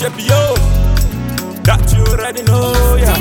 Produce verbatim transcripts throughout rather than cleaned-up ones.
J P O, that you already know, yeah.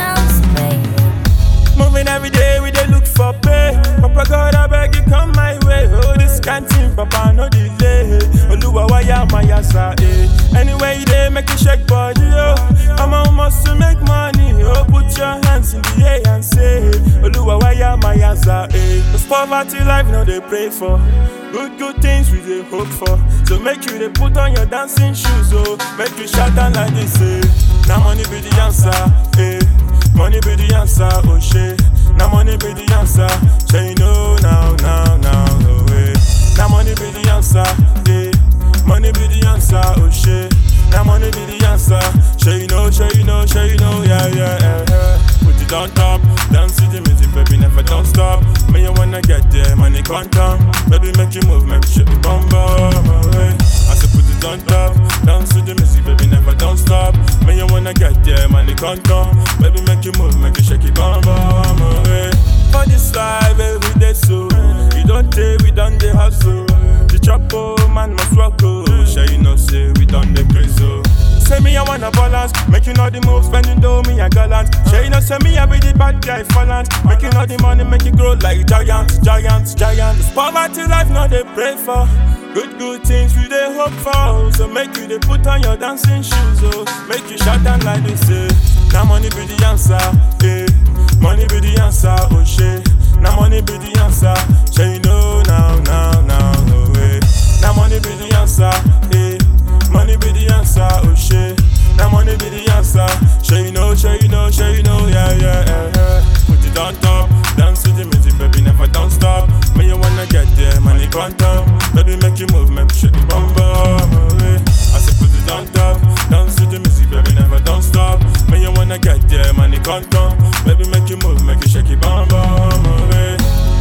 Moving every day, we dey look for pay. Papa God, I beg you come my way. Oh, this canteen, Papa, no delay. Oluwa waya mayasa, eh. Anyway, you dey make you shake body, oh. I'm almost to make money, oh. Put your hands in the air and say, Oluwa waya mayasa, eh. Cause poverty life, no they pray for. Good, good things we dey hope for. So make you dey put on your dancing shoes, oh. Make you shout down like this, eh. Now money be the answer, eh. Money be the answer, oh shit. Now money be the answer. Say you know now, now, now, no way. Now money be the answer, yeah. Money be the answer, oh shit. Now money be the answer. Say you know, say you know, say you know, yeah, yeah, yeah, yeah. Put it on top, dance to the music, baby, never don't stop. Me you wanna get there, money can't come. Baby, make you move, make you shake the bum bum, away. I said put it on top, dance to the music, baby, never don't stop. Me you wanna get there, money can't come. Baby, make you move, make you shake it bum bum, away. For this life, every day so you don't take, we done the hustle. The trouble, man must walk, oh. Sure you know, say we done the crazy, oh. Say me I wanna balance, making all the moves, spending dough, me a gallant. Sure you know, say me I be the bad guy fallant. Making all the money, make it grow like giants, giants, giants. This poverty life, now they pray for. Good, good things we they hope for. So make you they put on your dancing shoes, oh. Make you shout down like they say. Now money be the answer, eh. Money be the answer, oh shit. Now money be the answer. Say you know now, now, now, no way. Now money be the answer, eh. Money be the answer, oh shit. Now money be the answer. Say you know, say you know, say you know, yeah, yeah, yeah, yeah. Put it on top, dance to the music, baby, never don't stop. Me you wanna get there, money can't come. Baby, make you move, make you shake the bum bum, away. I said put it on top, dance to the music, baby, never don't stop. Me you wanna get there, money can't come. Baby, make you move, make you shake it bum bum, away.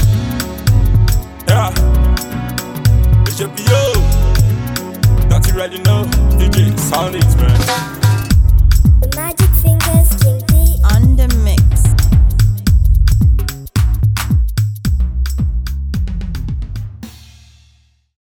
Yeah, it's J P O, that you already know. D J, sound it.